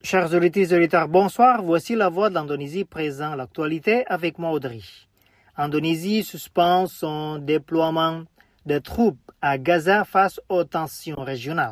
Chers auditeurs, bonsoir. Voici la voix de l'Indonésie présent l'actualité avec moi, Audrey. Indonésie suspend son déploiement de troupes à Gaza face aux tensions régionales.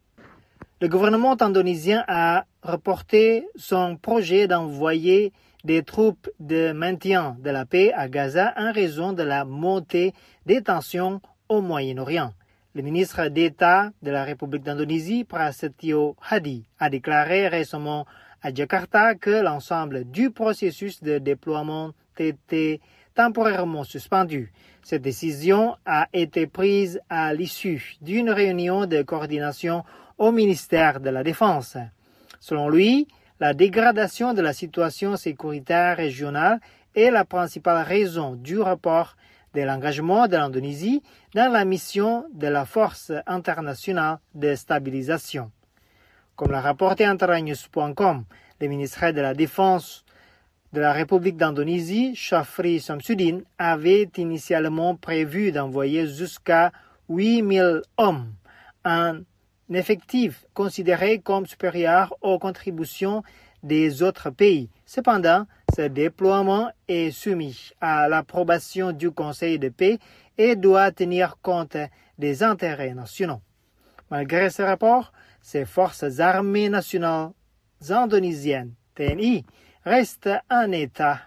Le gouvernement indonésien a reporté son projet d'envoyer des troupes de maintien de la paix à Gaza en raison de la montée des tensions au Moyen-Orient. Le ministre d'État de la République d'Indonésie, Prasetyo Hadi, a déclaré récemment à Jakarta que l'ensemble du processus de déploiement était temporairement suspendu. Cette décision a été prise à l'issue d'une réunion de coordination au ministère de la Défense. Selon lui, la dégradation de la situation sécuritaire régionale est la principale raison du report de l'engagement de l'Indonésie dans la mission de la Force internationale de stabilisation. Comme l'a rapporté Antaranews.com, le ministre de la Défense de la République d'Indonésie, Shafri Samsudin, avait initialement prévu d'envoyer jusqu'à 8000 hommes, un effectif considéré comme supérieur aux contributions des autres pays. Cependant, ce déploiement est soumis à l'approbation du Conseil de paix et doit tenir compte des intérêts nationaux. Malgré ce rapport, ces forces armées nationales indonésiennes, TNI, restent en état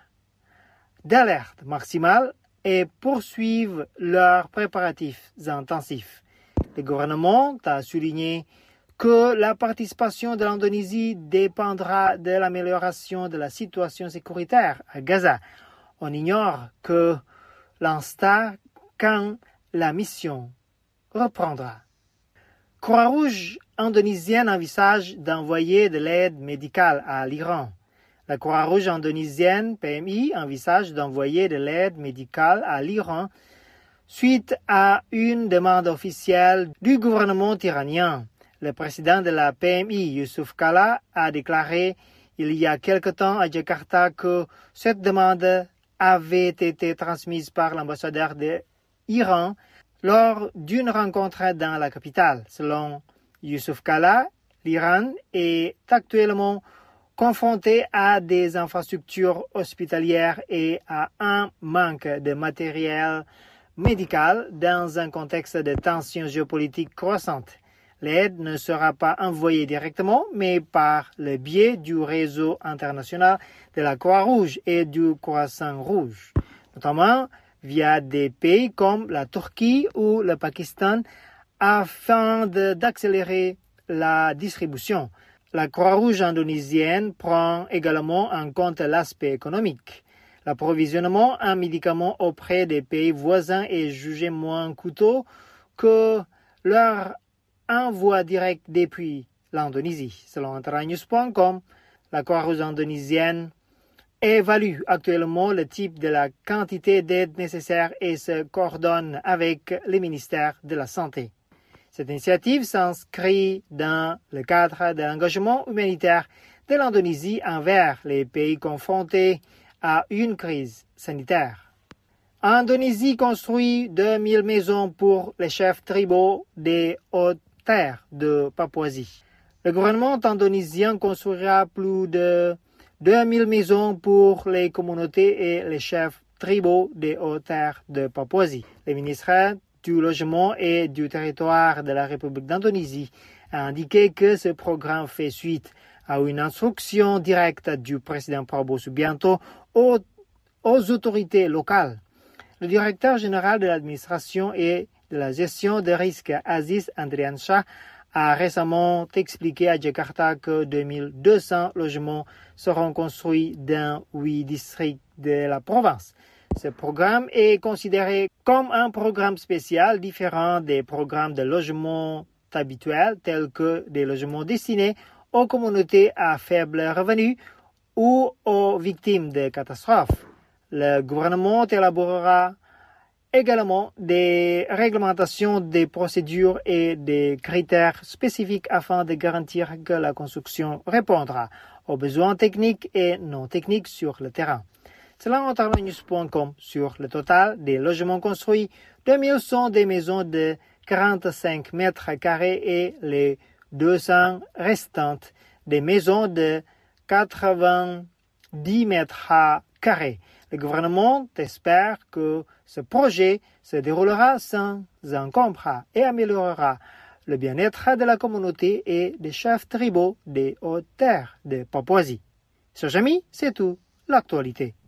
d'alerte maximale et poursuivent leurs préparatifs intensifs. Le gouvernement a souligné que la participation de l'Indonésie dépendra de l'amélioration de la situation sécuritaire à Gaza. On ignore que l'instant quand la mission reprendra. Croix-Rouge indonésienne envisage d'envoyer de l'aide médicale à l'Iran. La Croix-Rouge indonésienne, PMI, envisage d'envoyer de l'aide médicale à l'Iran suite à une demande officielle du gouvernement iranien. Le président de la PMI, Yusuf Kala, a déclaré il y a quelque temps à Jakarta que cette demande avait été transmise par l'ambassadeur d'Iran lors d'une rencontre dans la capitale. Selon Yusuf Kala, l'Iran est actuellement confronté à des infrastructures hospitalières et à un manque de matériel médical dans un contexte de tensions géopolitiques croissantes. L'aide ne sera pas envoyée directement, mais par le biais du réseau international de la Croix-Rouge et du Croissant-Rouge, notamment via des pays comme la Turquie ou le Pakistan, afin d'accélérer la distribution. La Croix-Rouge indonésienne prend également en compte l'aspect économique. L'approvisionnement en médicaments auprès des pays voisins est jugé moins coûteux que leur envoi direct depuis l'Indonésie. Selon Antaranews.com, la Croix-Rouge indonésienne évalue actuellement le type de la quantité d'aide nécessaire et se coordonne avec le ministère de la Santé. Cette initiative s'inscrit dans le cadre de l'engagement humanitaire de l'Indonésie envers les pays confrontés à une crise sanitaire. Indonésie construit 2000 maisons pour les chefs tribaux des Hautes-Terres de Papouasie. Le gouvernement indonésien construira plus de 2000 maisons pour les communautés et les chefs tribaux des Hautes-Terres de Papouasie. Le ministre du Logement et du Territoire de la République d'Indonésie a indiqué que ce programme fait suite à une instruction directe du président Prabowo Subianto aux autorités locales. Le directeur général de l'administration et de la gestion des risques, Aziz Andriansyah, a récemment expliqué à Jakarta que 2200 logements seront construits dans 8 districts de la province. Ce programme est considéré comme un programme spécial différent des programmes de logement habituels tels que des logements destinés aux communautés à faible revenu ou aux victimes de catastrophes. Le gouvernement élaborera également des réglementations, des procédures et des critères spécifiques afin de garantir que la construction répondra aux besoins techniques et non techniques sur le terrain. Selon Antaranews.com, sur le total des logements construits, 2000 sont des maisons de 45 mètres carrés et les 200 restantes des maisons de 90 mètres carrés. Le gouvernement espère que ce projet se déroulera sans encombre et améliorera le bien-être de la communauté et des chefs tribaux des hautes terres de Papouasie. Chers amis, c'est tout l'actualité.